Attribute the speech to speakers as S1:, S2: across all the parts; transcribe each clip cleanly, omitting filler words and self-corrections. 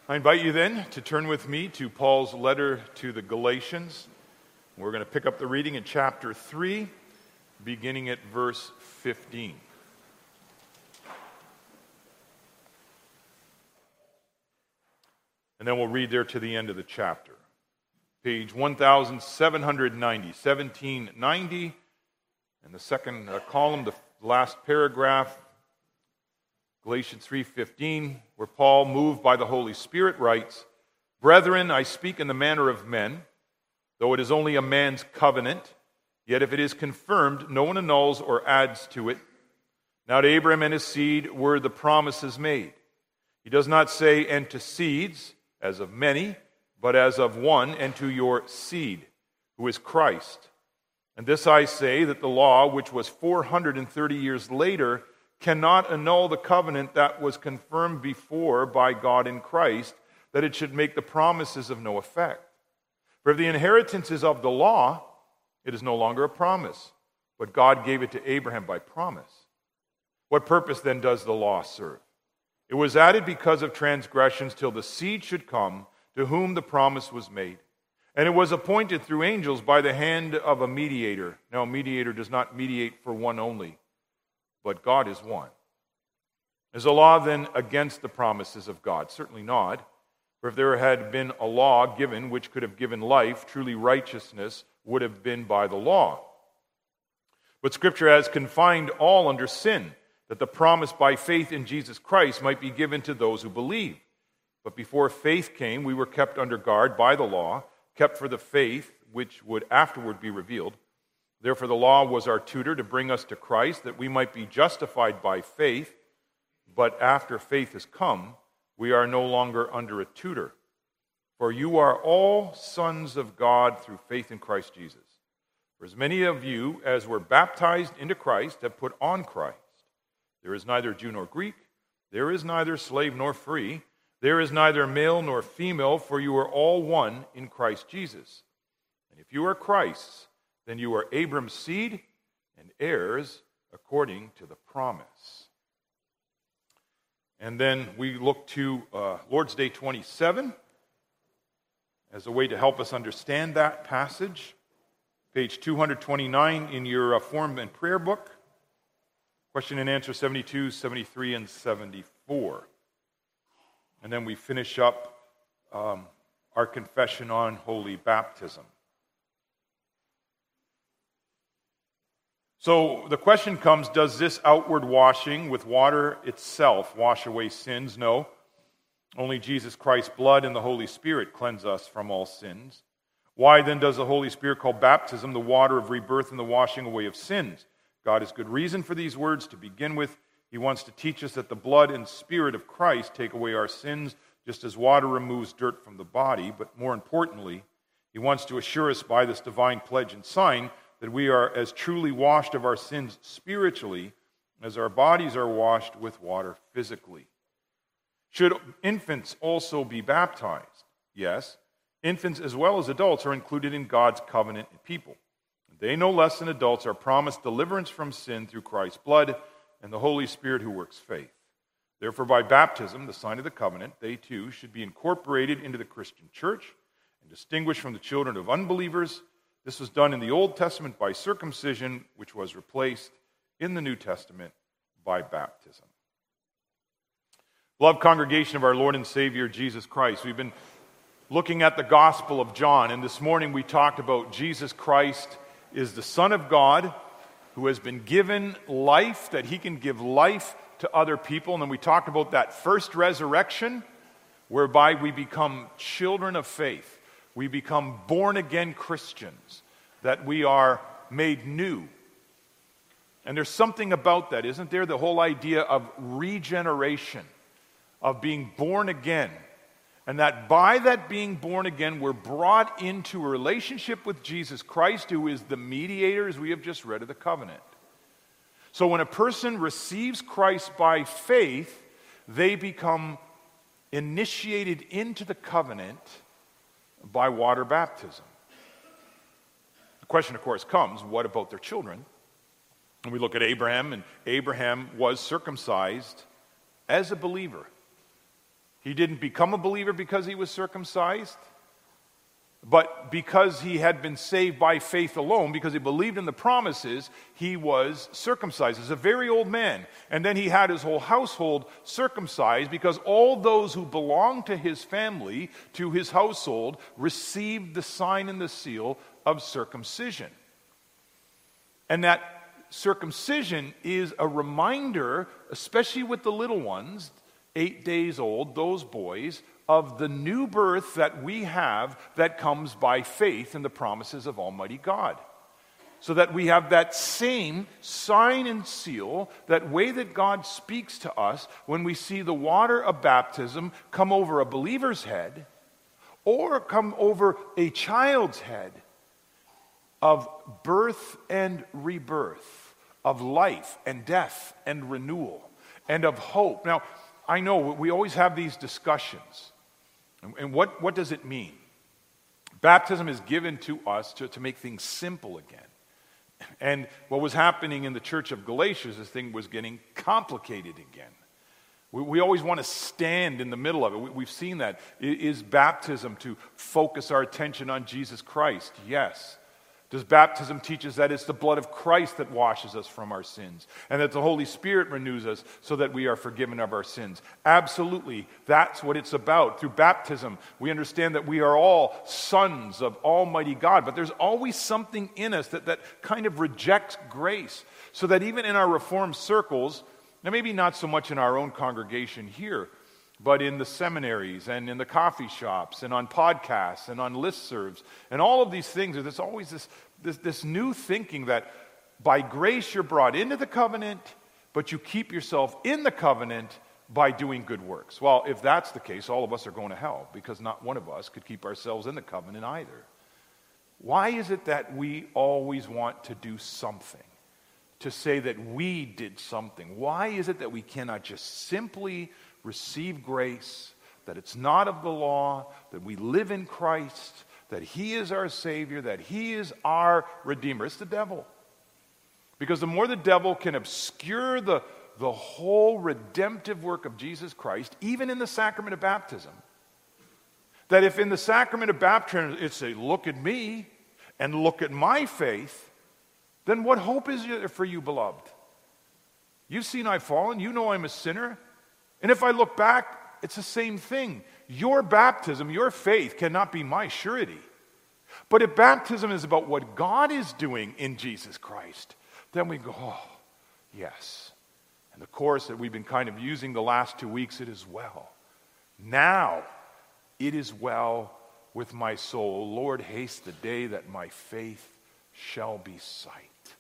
S1: I invite you then to turn with me to Paul's letter to the Galatians. We're going to pick up the reading in chapter 3, beginning at verse 15. And then we'll read there to the end of the chapter. Page 1790, 1790, and the second column, the last paragraph, Galatians 3:15, where Paul, moved by the Holy Spirit, writes, "Brethren, I speak in the manner of men, though it is only a man's covenant, yet if it is confirmed, no one annuls or adds to it. Now to Abraham and his seed were the promises made. He does not say, and to seeds, as of many, but as of one, and to your seed, who is Christ. And this I say, that the law, which was 430 years later, cannot annul the covenant that was confirmed before by God in Christ, that it should make the promises of no effect. For if the inheritance is of the law, it is no longer a promise, but God gave it to Abraham by promise. What purpose then does the law serve? It was added because of transgressions till the seed should come, to whom the promise was made. And it was appointed through angels by the hand of a mediator. Now a mediator does not mediate for one only, but God is one. Is the law then against the promises of God? Certainly not. For if there had been a law given which could have given life, truly righteousness would have been by the law. But Scripture has confined all under sin, that the promise by faith in Jesus Christ might be given to those who believe. But before faith came, we were kept under guard by the law, kept for the faith which would afterward be revealed. Therefore the law was our tutor to bring us to Christ, that we might be justified by faith. But after faith has come, we are no longer under a tutor. For you are all sons of God through faith in Christ Jesus. For as many of you as were baptized into Christ have put on Christ. There is neither Jew nor Greek, there is neither slave nor free, there is neither male nor female, for you are all one in Christ Jesus. And if you are Christ's, then you are Abram's seed and heirs according to the promise." And then we look to Lord's Day 27 as a way to help us understand that passage. Page 229 in your form and prayer book. Question and answer 72, 73, and 74. And then we finish up our confession on holy baptism. So the question comes, does this outward washing with water itself wash away sins? No. Only Jesus Christ's blood and the Holy Spirit cleanse us from all sins. Why then does the Holy Spirit call baptism the water of rebirth and the washing away of sins? God has good reason for these words. To begin with, He wants to teach us that the blood and Spirit of Christ take away our sins, just as water removes dirt from the body. But more importantly, He wants to assure us by this divine pledge and sign that we are as truly washed of our sins spiritually as our bodies are washed with water physically. Should infants also be baptized? Yes. Infants as well as adults are included in God's covenant people. They, no less than adults, are promised deliverance from sin through Christ's blood and the Holy Spirit who works faith. Therefore, by baptism, the sign of the covenant, they too should be incorporated into the Christian church and distinguished from the children of unbelievers. This was done in the Old Testament by circumcision, which was replaced in the New Testament by baptism. Beloved congregation of our Lord and Savior Jesus Christ, we've been looking at the Gospel of John, and this morning we talked about Jesus Christ is the Son of God who has been given life, that He can give life to other people. And then we talked about that first resurrection, whereby we become children of faith. We become born-again Christians, that we are made new. And there's something about that, isn't there? The whole idea of regeneration, of being born again. And that by that being born again, we're brought into a relationship with Jesus Christ, who is the mediator, as we have just read, of the covenant. So when a person receives Christ by faith, they become initiated into the covenant by water baptism. The question, of course, comes, what about their children? And we look at Abraham, and Abraham was circumcised as a believer. He didn't become a believer because he was circumcised, but because he had been saved by faith alone, because he believed in the promises, he was circumcised as a very old man. And then he had his whole household circumcised because all those who belonged to his family, to his household, received the sign and the seal of circumcision. And that circumcision is a reminder, especially with the little ones, 8 days old, those boys, of the new birth that we have that comes by faith in the promises of Almighty God. So that we have that same sign and seal, that way that God speaks to us when we see the water of baptism come over a believer's head or come over a child's head, of birth and rebirth, of life and death and renewal, and of hope. Now, I know we always have these discussions. And what does it mean? Baptism is given to us to make things simple again. And what was happening in the church of Galatia, this thing was getting complicated again. We always want to stand in the middle of it. We've seen that. Is baptism to focus our attention on Jesus Christ? Yes. Does baptism teach us that it's the blood of Christ that washes us from our sins and that the Holy Spirit renews us so that we are forgiven of our sins? Absolutely. That's what it's about. Through baptism, we understand that we are all sons of Almighty God, but there's always something in us that kind of rejects grace, so that even in our Reformed circles, now maybe not so much in our own congregation here, but in the seminaries and in the coffee shops and on podcasts and on listservs and all of these things, there's always this new thinking that by grace you're brought into the covenant, but you keep yourself in the covenant by doing good works. Well, if that's the case, all of us are going to hell, because not one of us could keep ourselves in the covenant either. Why is it that we always want to do something, to say that we did something? Why is it that we cannot just simply receive grace, that it's not of the law, that we live in Christ, that He is our Savior, that He is our Redeemer? It's the devil. Because the more the devil can obscure the whole redemptive work of Jesus Christ, even in the sacrament of baptism, that if in the sacrament of baptism it's a look at me and look at my faith, then what hope is there for you, beloved? You've seen I've fallen, you know I'm a sinner. And if I look back, it's the same thing. Your baptism, your faith cannot be my surety. But if baptism is about what God is doing in Jesus Christ, then we go, oh, yes. And the chorus that we've been kind of using the last 2 weeks, it is well. Now it is well with my soul. Lord, haste the day that my faith shall be sight.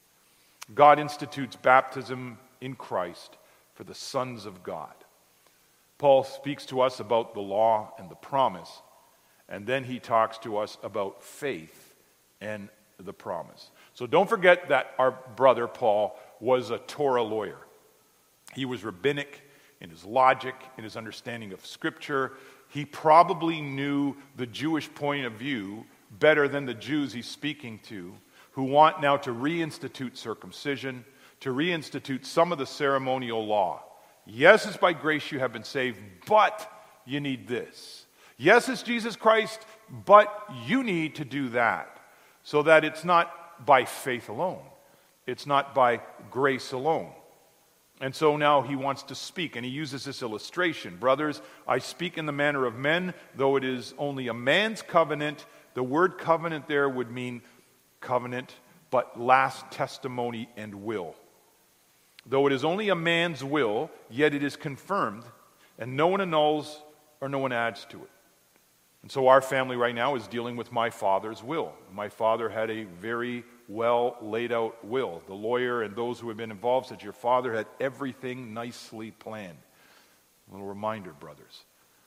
S1: God institutes baptism in Christ for the sons of God. Paul speaks to us about the law and the promise, and then he talks to us about faith and the promise. So don't forget that our brother Paul was a Torah lawyer. He was rabbinic in his logic, in his understanding of Scripture. He probably knew the Jewish point of view better than the Jews he's speaking to, who want now to reinstitute circumcision, to reinstitute some of the ceremonial law. Yes, it's by grace you have been saved, but you need this. Yes, it's Jesus Christ, but you need to do that. So that it's not by faith alone. It's not by grace alone. And so now he wants to speak, and he uses this illustration. Brothers, I speak in the manner of men, though it is only a man's covenant. The word covenant there would mean covenant, but last testimony and will. Though it is only a man's will, yet it is confirmed, and no one annuls or no one adds to it. And so our family right now is dealing with my father's will. My father had a very well laid out will. The lawyer and those who have been involved said your father had everything nicely planned. A little reminder, brothers.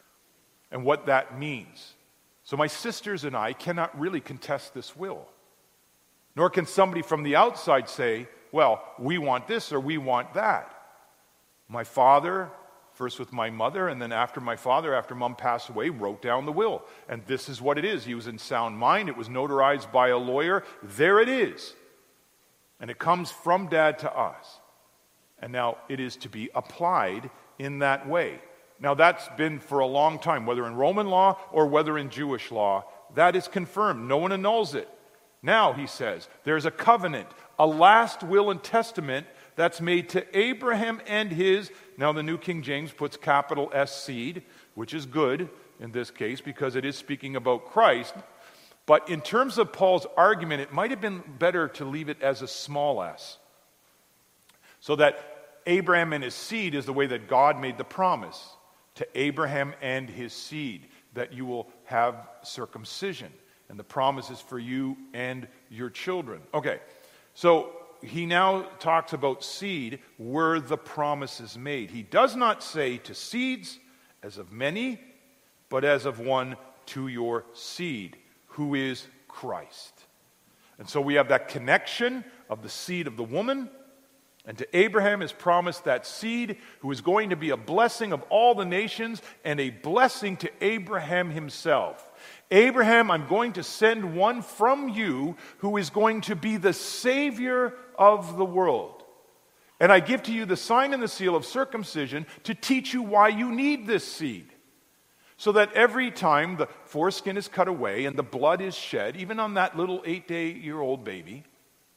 S1: And what that means. So my sisters and I cannot really contest this will. Nor can somebody from the outside say, well, we want this or we want that. My father, first with my mother, and then after my father, after mom passed away, wrote down the will. And this is what it is. He was in sound mind. It was notarized by a lawyer. There it is. And it comes from dad to us. And now it is to be applied in that way. Now that's been for a long time, whether in Roman law or whether in Jewish law. That is confirmed. No one annuls it. Now, he says, there's a covenant, a last will and testament that's made to Abraham and his, now the New King James puts capital S seed, which is good in this case because it is speaking about Christ. But in terms of Paul's argument, it might have been better to leave it as a small s. So that Abraham and his seed is the way that God made the promise to Abraham and his seed, that you will have circumcision. And the promise is for you and your children. Okay, so he now talks about seed where the promise is made. He does not say to seeds as of many, but as of one, to your seed, who is Christ. And so we have that connection of the seed of the woman, and to Abraham is promised that seed who is going to be a blessing of all the nations and a blessing to Abraham himself. Abraham, I'm going to send one from you who is going to be the Savior of the world. And I give to you the sign and the seal of circumcision to teach you why you need this seed. So that every time the foreskin is cut away and the blood is shed, even on that little 8-day-old baby,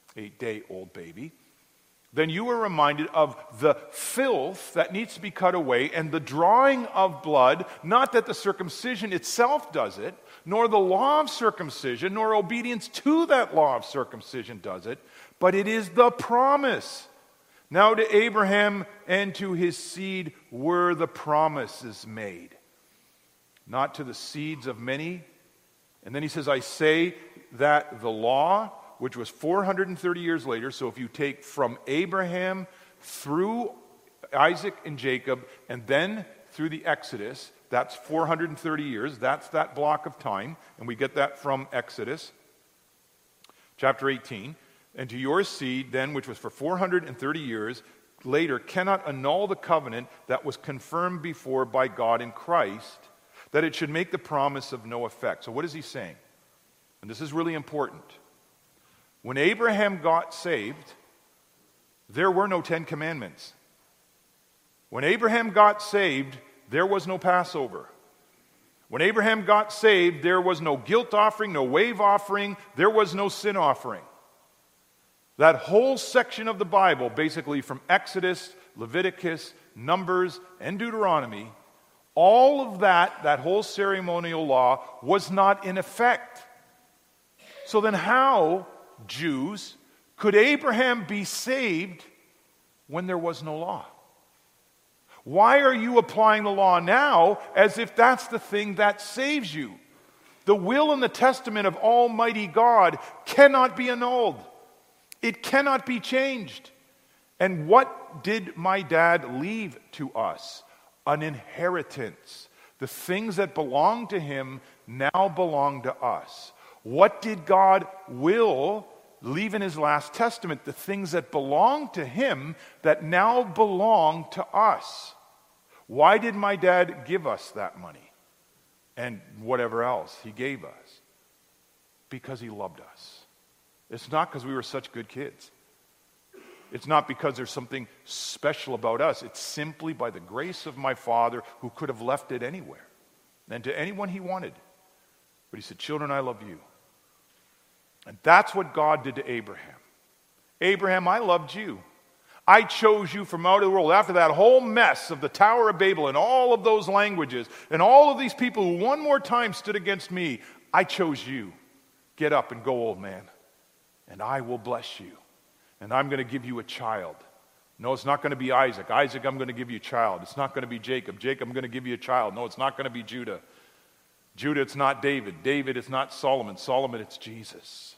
S1: then you are reminded of the filth that needs to be cut away and the drawing of blood, not that the circumcision itself does it, nor the law of circumcision, nor obedience to that law of circumcision does it, but it is the promise. Now to Abraham and to his seed were the promises made, not to the seeds of many. And then he says, I say that the law, which was 430 years later, so if you take from Abraham through Isaac and Jacob, and then through the Exodus, that's 430 years, that's that block of time, and we get that from Exodus, chapter 18. And to your seed, then, which was for 430 years later, cannot annul the covenant that was confirmed before by God in Christ, that it should make the promise of no effect. So what is he saying? And this is really important. When Abraham got saved, there were no 10 commandments. When Abraham got saved, there was no Passover. When Abraham got saved, there was no guilt offering, no wave offering, there was no sin offering. That whole section of the Bible, basically from Exodus, Leviticus, Numbers, and Deuteronomy, all of that whole ceremonial law was not in effect. So then how, Jews, could Abraham be saved when there was no law? Why are you applying the law now as if that's the thing that saves you? The will and the testament of Almighty God cannot be annulled. It cannot be changed. And what did my dad leave to us? An inheritance. The things that belong to him now belong to us. What did God will leave in his last testament? The things that belong to him that now belong to us. Why did my dad give us that money and whatever else he gave us? Because he loved us. It's not because we were such good kids. It's not because there's something special about us. It's simply by the grace of my Father, who could have left it anywhere and to anyone he wanted. But he said, children, I love you. And that's what God did to Abraham. Abraham, I loved you. I chose you from out of the world. After that whole mess of the Tower of Babel and all of those languages and all of these people who one more time stood against me, I chose you. Get up and go, old man, and I will bless you. And I'm going to give you a child. No, it's not going to be Isaac. Isaac, I'm going to give you a child. It's not going to be Jacob. Jacob, I'm going to give you a child. No, it's not going to be Judah. Judah, it's not David. David, it's not Solomon. Solomon, it's Jesus.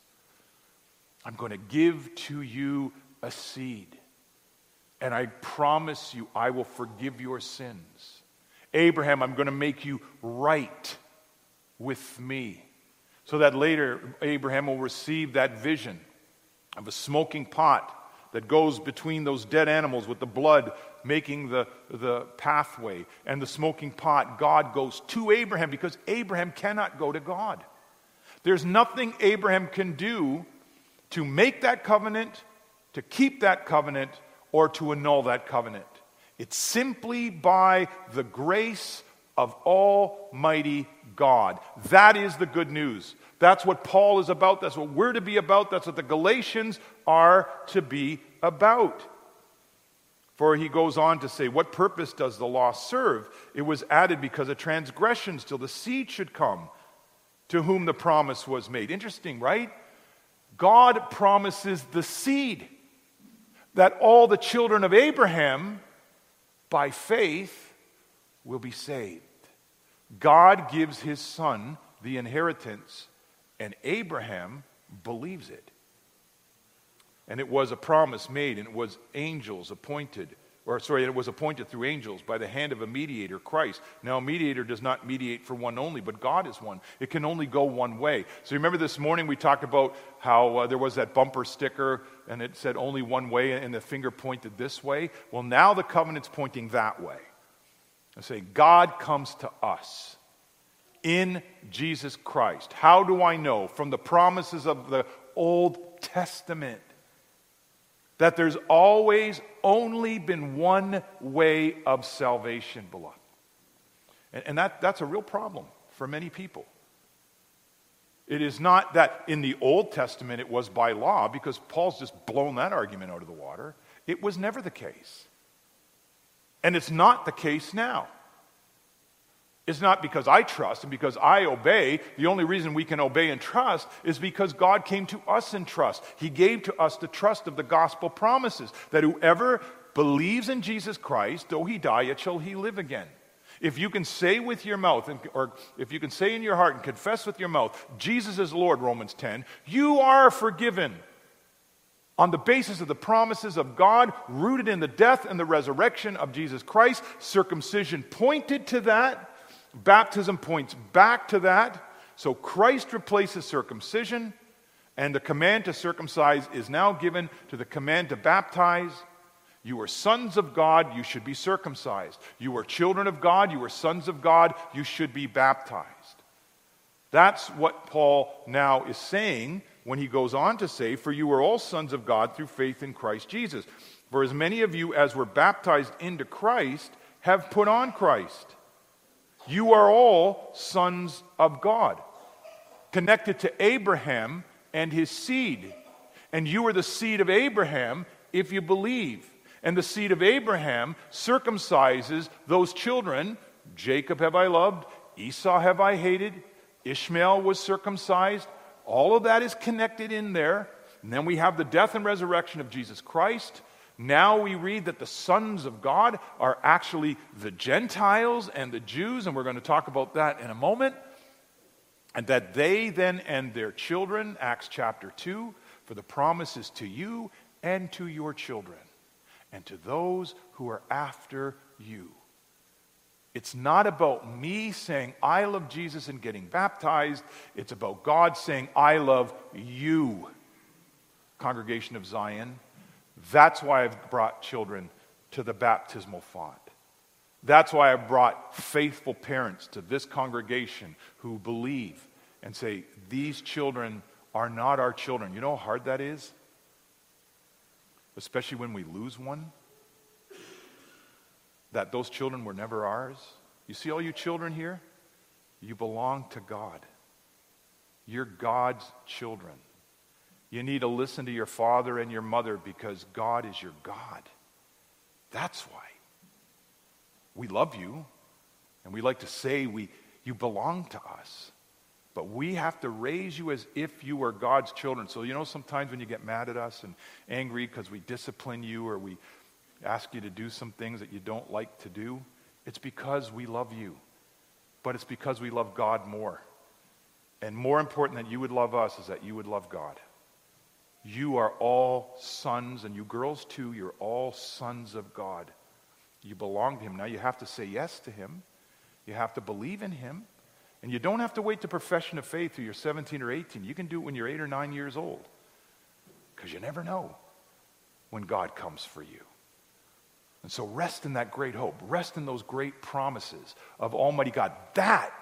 S1: I'm going to give to you a seed. And I promise you, I will forgive your sins. Abraham, I'm going to make you right with me. So that later, Abraham will receive that vision of a smoking pot that goes between those dead animals with the blood making the pathway. And the smoking pot, God goes to Abraham because Abraham cannot go to God. There's nothing Abraham can do to make that covenant, to keep that covenant, or to annul that covenant. It's simply by the grace of Almighty God. That is the good news. That's what Paul is about. That's what we're to be about. That's what the Galatians are to be about. For he goes on to say, what purpose does the law serve? It was added because of transgressions till the seed should come, to whom the promise was made. Interesting, right? God promises the seed, that all the children of Abraham, by faith, will be saved. God gives his son the inheritance, and Abraham believes it. And it was a promise made, and it was angels appointed, it was appointed through angels by the hand of a mediator, Christ. Now, a mediator does not mediate for one only, but God is one. It can only go one way. So remember this morning we talked about how there was that bumper sticker, and it said only one way, and the finger pointed this way. Well, now the covenant's pointing that way. I say, God comes to us in Jesus Christ. How do I know? From the promises of the Old Testament, that there's always only been one way of salvation, beloved. And that's a real problem for many people. It is not that in the Old Testament it was by law, because Paul's just blown that argument out of the water. It was never the case. And it's not the case now. It's not because I trust and because I obey. The only reason we can obey and trust is because God came to us in trust. He gave to us the trust of the gospel promises, that whoever believes in Jesus Christ, though he die, yet shall he live again. If you can say with your mouth, or if you can say in your heart and confess with your mouth, Jesus is Lord, Romans 10, you are forgiven on the basis of the promises of God, rooted in the death and the resurrection of Jesus Christ. Circumcision pointed to that. Baptism points back to that. So Christ replaces circumcision, and the command to circumcise is now given to the command to baptize. You are sons of God, you should be circumcised. You are children of God, you are sons of God, you should be baptized. That's what Paul now is saying when he goes on to say, for you are all sons of God through faith in Christ Jesus. For as many of you as were baptized into Christ have put on Christ. You are all sons of God, connected to Abraham and his seed. And you are the seed of Abraham if you believe. And the seed of Abraham circumcises those children. Jacob have I loved, Esau have I hated, Ishmael was circumcised. All of that is connected in there. And then we have the death and resurrection of Jesus Christ. Now we read that the sons of God are actually the Gentiles and the Jews, and we're going to talk about that in a moment. And that they then and their children, Acts chapter 2, for the promise is to you and to your children, and to those who are after you. It's not about me saying, I love Jesus and getting baptized. It's about God saying, I love you, congregation of Zion. That's why I've brought children to the baptismal font. That's why I've brought faithful parents to this congregation who believe and say, these children are not our children. You know how hard that is? Especially when we lose one. That those children were never ours. You see all you children here? You belong to God. You're God's children. You need to listen to your father and your mother because God is your God. That's why. We love you, and we like to say you belong to us. But we have to raise you as if you were God's children. So sometimes when you get mad at us and angry because we discipline you or we ask you to do some things that you don't like to do, it's because we love you. But it's because we love God more. And more important than you would love us is that you would love God. You are all sons, and you girls too, you're all sons of God. You belong to him. Now you have to say yes to him. You have to believe in him. And you don't have to wait to profession of faith till you're 17 or 18. You can do it when you're 8 or 9 years old. Because you never know when God comes for you. And so rest in that great hope. Rest in those great promises of Almighty God. That,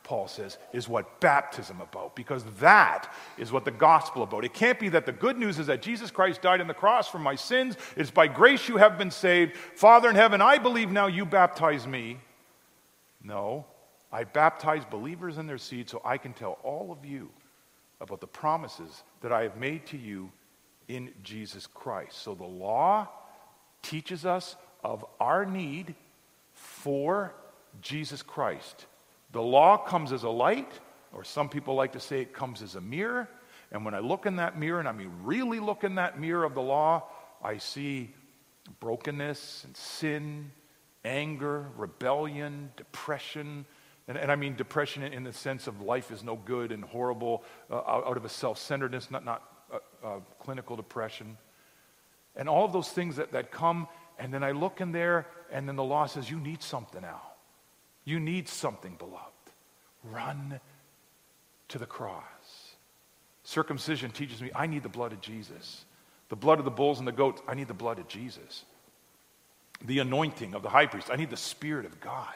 S1: Paul says, is what baptism about, because that is what the gospel about. It can't be that the good news is that Jesus Christ died on the cross for my sins. It's by grace you have been saved. Father in heaven, I believe now, you baptize me. No, I baptize believers in their seed so I can tell all of you about the promises that I have made to you in Jesus Christ. So the law teaches us of our need for Jesus Christ. The law comes as a light, or some people like to say it comes as a mirror. And when I look in that mirror, and I mean really look in that mirror of the law, I see brokenness and sin, anger, rebellion, depression. And I mean depression in the sense of life is no good and horrible, out of a self-centeredness, not clinical depression. And all of those things that come, and then I look in there, and then the law says, you need something now. You need something, beloved. Run to the cross. Circumcision teaches me I need the blood of Jesus. The blood of the bulls and the goats, I need the blood of Jesus. The anointing of the high priest, I need the Spirit of God.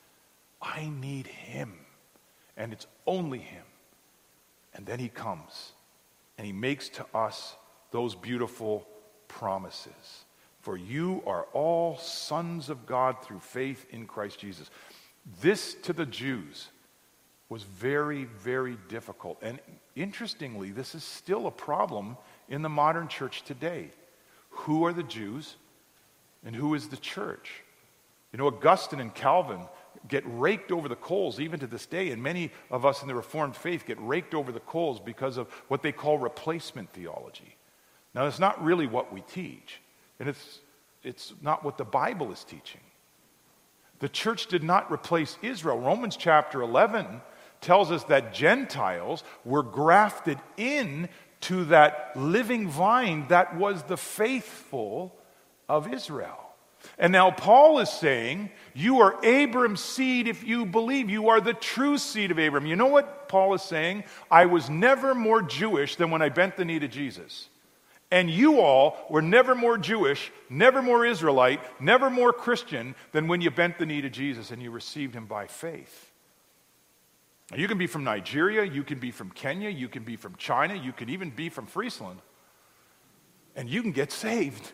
S1: I need him. And it's only him. And then he comes, and he makes to us those beautiful promises. For you are all sons of God through faith in Christ Jesus. This, to the Jews, was very, very difficult. And interestingly, this is still a problem in the modern church today. Who are the Jews and who is the church? You know, Augustine and Calvin get raked over the coals even to this day, and many of us in the Reformed faith get raked over the coals because of what they call replacement theology. Now, that's not really what we teach, and it's not what the Bible is teaching. The church did not replace Israel. Romans chapter 11 tells us that Gentiles were grafted in to that living vine that was the faithful of Israel. And now Paul is saying, you are Abraham's seed if you believe. You are the true seed of Abraham. You know what Paul is saying? I was never more Jewish than when I bent the knee to Jesus. And you all were never more Jewish, never more Israelite, never more Christian than when you bent the knee to Jesus and you received him by faith. Now, you can be from Nigeria, you can be from Kenya, you can be from China, you can even be from Friesland, and you can get saved.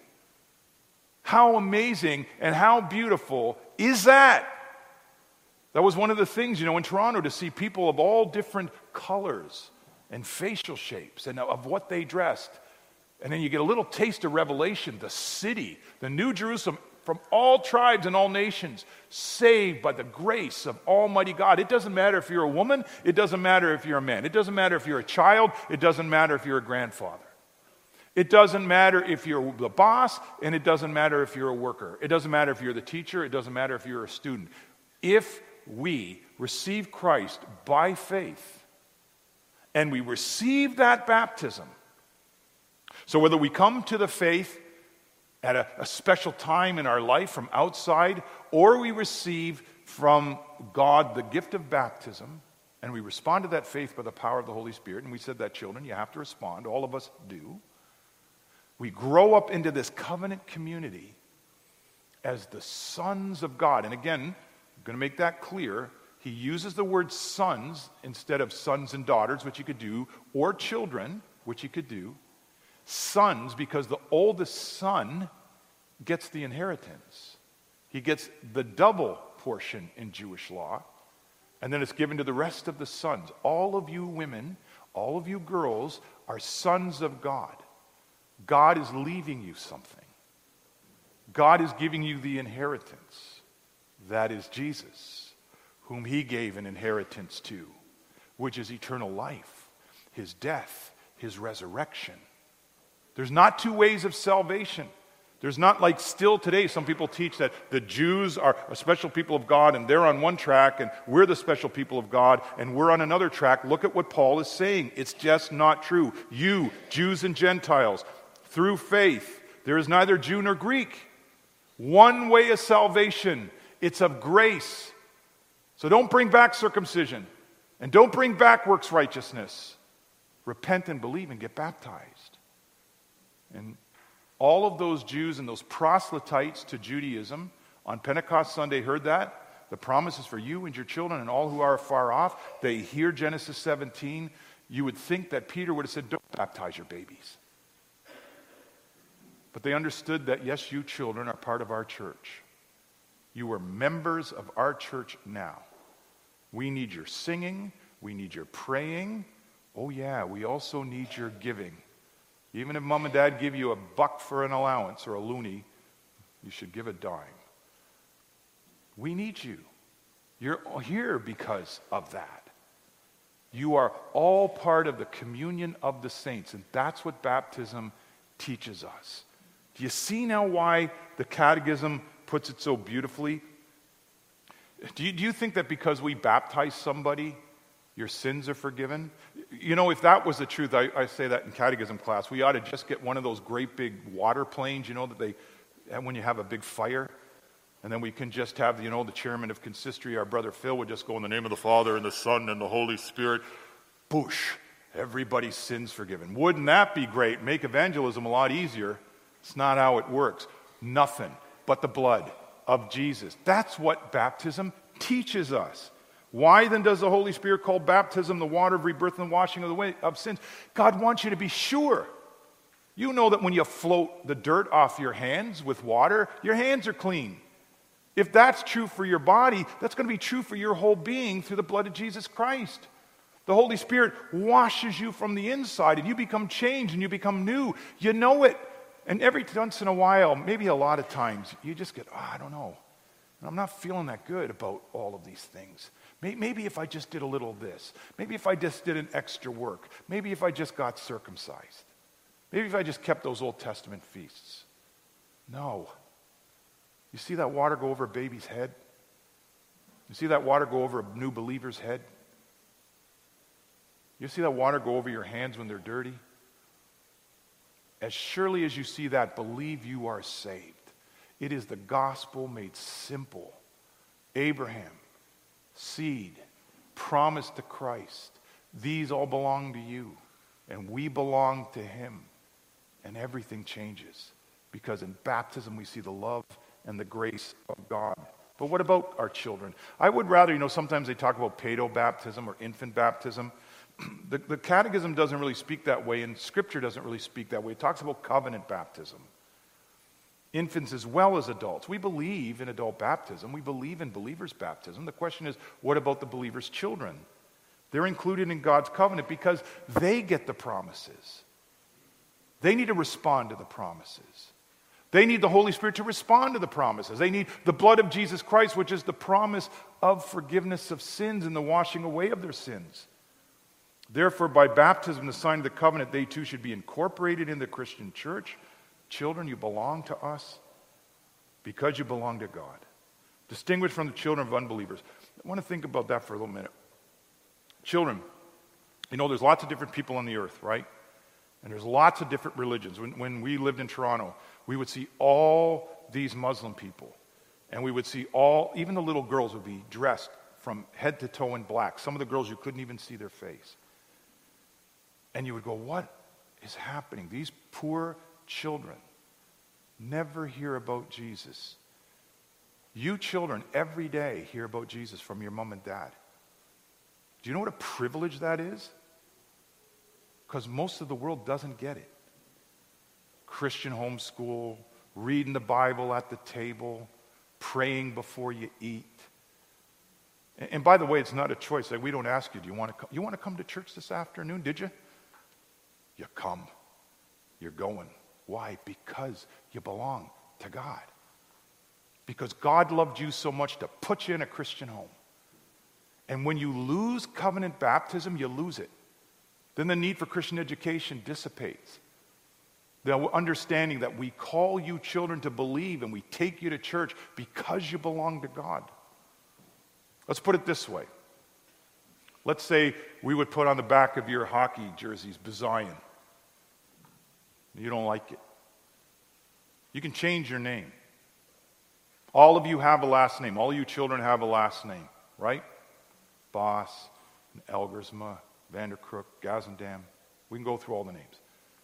S1: How amazing and how beautiful is that? That was one of the things, you know, in Toronto, to see people of all different colors and facial shapes and of what they dressed. And then you get a little taste of Revelation, the city, the New Jerusalem, from all tribes and all nations, saved by the grace of Almighty God. It doesn't matter if you're a woman, it doesn't matter if you're a man, it doesn't matter if you're a child, it doesn't matter if you're a grandfather. It doesn't matter if you're the boss, and it doesn't matter if you're a worker. It doesn't matter if you're the teacher, it doesn't matter if you're a student. If we receive Christ by faith, and we receive that baptism, so whether we come to the faith at a special time in our life from outside, or we receive from God the gift of baptism, and we respond to that faith by the power of the Holy Spirit, and we said that, children, you have to respond, all of us do. We grow up into this covenant community as the sons of God. And again, I'm going to make that clear. He uses the word sons instead of sons and daughters, which you could do, or children, which you could do. Sons, because the oldest son gets the inheritance. He gets the double portion in Jewish law, and then it's given to the rest of the sons. All of you women, all of you girls are sons of God. God is leaving you something. God is giving you the inheritance. That is Jesus, whom he gave an inheritance to, which is eternal life, his death, his resurrection. There's not two ways of salvation. There's not like still today, some people teach that the Jews are a special people of God and they're on one track and we're the special people of God and we're on another track. Look at what Paul is saying. It's just not true. You, Jews and Gentiles, through faith, there is neither Jew nor Greek. One way of salvation. It's of grace. So don't bring back circumcision and don't bring back works righteousness. Repent and believe and get baptized. And all of those Jews and those proselytes to Judaism on Pentecost Sunday heard that The promise is for you and your children and all who are far off. They hear Genesis 17. You would think that Peter would have said, don't baptize your babies. But they understood that, yes, you children are part of our church. You are members of our church now. We need your singing. We need your praying. Oh, yeah, we also need your giving. Even if mom and dad give you $1 for an allowance or a loonie, you should give a dime. We need you. You're here because of that. You are all part of the communion of the saints, and that's what baptism teaches us. Do you see now why the Catechism puts it so beautifully? Do you think that because we baptize somebody, your sins are forgiven? You know, if that was the truth, I say that in catechism class, we ought to just get one of those great big water planes, you know, that they have when you have a big fire. And then we can just have, you know, the chairman of consistory, our brother Phil, would just go in the name of the Father and the Son and the Holy Spirit. Boosh. Everybody's sins forgiven. Wouldn't that be great? Make evangelism a lot easier. It's not how it works. Nothing but the blood of Jesus. That's what baptism teaches us. Why then does the Holy Spirit call baptism the water of rebirth and washing of sins? God wants you to be sure. You know that when you float the dirt off your hands with water, your hands are clean. If that's true for your body, that's going to be true for your whole being through the blood of Jesus Christ. The Holy Spirit washes you from the inside, and you become changed, and you become new. You know it. And every once in a while, maybe a lot of times, you just get, I don't know. I'm not feeling that good about all of these things. Maybe if I just did a little of this. Maybe if I just did an extra work. Maybe if I just got circumcised. Maybe if I just kept those Old Testament feasts. No. You see that water go over a baby's head? You see that water go over a new believer's head? You see that water go over your hands when they're dirty? As surely as you see that, believe you are saved. It is the gospel made simple. Abraham, seed, promise to Christ. These all belong to you, and we belong to him. And everything changes, because in baptism we see the love and the grace of God. But what about our children? I would rather, sometimes they talk about paedo-baptism or infant baptism. The Catechism doesn't really speak that way, and Scripture doesn't really speak that way. It talks about covenant baptism. Infants as well as adults. We believe in adult baptism. We believe in believers' baptism. The question is, what about the believers' children? They're included in God's covenant because they get the promises. They need to respond to the promises. They need the Holy Spirit to respond to the promises. They need the blood of Jesus Christ, which is the promise of forgiveness of sins and the washing away of their sins. Therefore, by baptism, the sign of the covenant, they too should be incorporated in the Christian church. Children, you belong to us because you belong to God. Distinguished from the children of unbelievers. I want to think about that for a little minute. Children, there's lots of different people on the earth, right? And there's lots of different religions. When we lived in Toronto, we would see all these Muslim people. And we would see even the little girls would be dressed from head to toe in black. Some of the girls, you couldn't even see their face. And you would go, what is happening? These poor children never hear about Jesus. You children every day hear about Jesus from your mom and dad. Do you know what a privilege that is? Because most of the world doesn't get it. Christian homeschool, reading the Bible at the table, praying before you eat. And by the way, it's not a choice. Like, we don't ask you, do you want to come to church this afternoon? Did you? You come. You're going. Why? Because you belong to God. Because God loved you so much to put you in a Christian home. And when you lose covenant baptism, you lose it. Then the need for Christian education dissipates. The understanding that we call you children to believe and we take you to church because you belong to God. Let's put it this way. Let's say we would put on the back of your hockey jerseys, Bazion. You don't like it. You can change your name. All of you have a last name. All you children have a last name, right? Boss, Elgersma, Vanderkrook, Gazendam. We can go through all the names.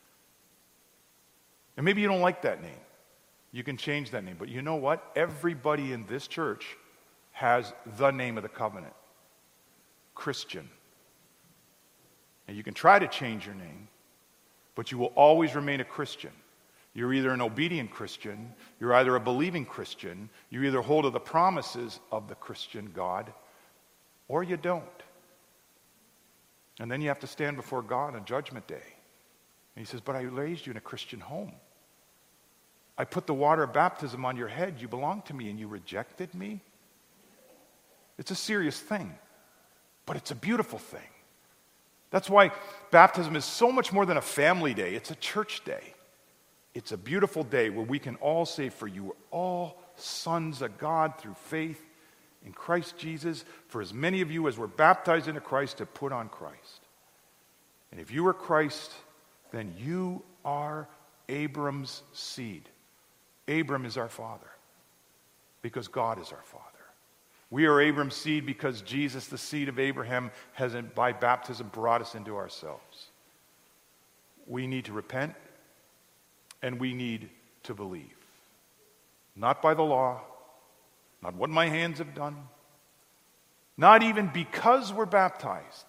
S1: And maybe you don't like that name. You can change that name. But you know what? Everybody in this church has the name of the covenant, Christian. And you can try to change your name, but you will always remain a Christian. You're either an obedient Christian, you're either a believing Christian, you either hold to the promises of the Christian God, or you don't. And then you have to stand before God on Judgment Day. And he says, but I raised you in a Christian home. I put the water of baptism on your head. You belong to me, and you rejected me? It's a serious thing, but it's a beautiful thing. That's why baptism is so much more than a family day. It's a church day. It's a beautiful day where we can all say, for you are all sons of God through faith in Christ Jesus. For as many of you as were baptized into Christ have put on Christ. And if you are Christ, then you are Abram's seed. Abram is our father because God is our father. We are Abram's seed because Jesus, the seed of Abraham, has by baptism brought us into ourselves. We need to repent and we need to believe. Not by the law, not what my hands have done, not even because we're baptized.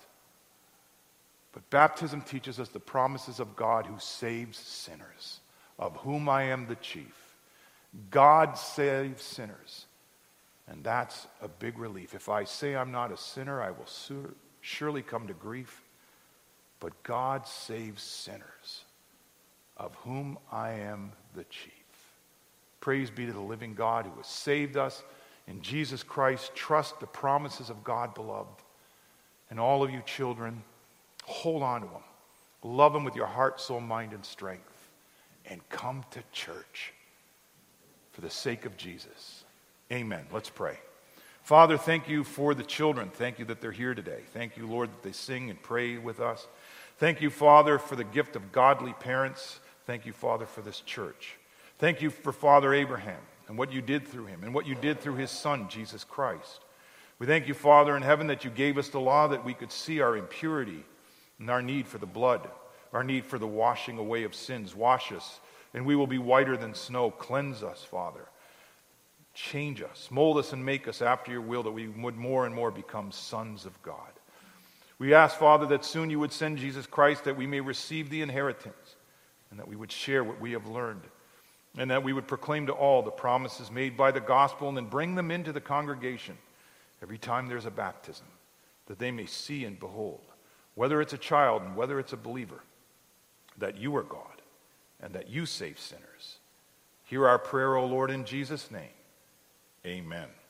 S1: But baptism teaches us the promises of God who saves sinners, of whom I am the chief. God saves sinners. And that's a big relief. If I say I'm not a sinner, I will surely come to grief. But God saves sinners, of whom I am the chief. Praise be to the living God who has saved us in Jesus Christ. Trust the promises of God, beloved. And all of you children, hold on to them. Love them with your heart, soul, mind, and strength. And come to church for the sake of Jesus. Amen. Let's pray. Father, thank you for the children. Thank you that they're here today. Thank you, Lord, that they sing and pray with us. Thank you, Father, for the gift of godly parents. Thank you, Father, for this church. Thank you for Father Abraham and what you did through him and what you did through his son, Jesus Christ. We thank you, Father in heaven, that you gave us the law that we could see our impurity and our need for the blood, our need for the washing away of sins. Wash us, and we will be whiter than snow. Cleanse us, Father. Change us, mold us, and make us after your will, that we would more and more become sons of God. We ask, Father, that soon you would send Jesus Christ, that we may receive the inheritance, and that we would share what we have learned, and that we would proclaim to all the promises made by the gospel, and then bring them into the congregation every time there's a baptism, that they may see and behold, whether it's a child and whether it's a believer, that you are God, and that you save sinners. Hear our prayer, O Lord, in Jesus' name. Amen.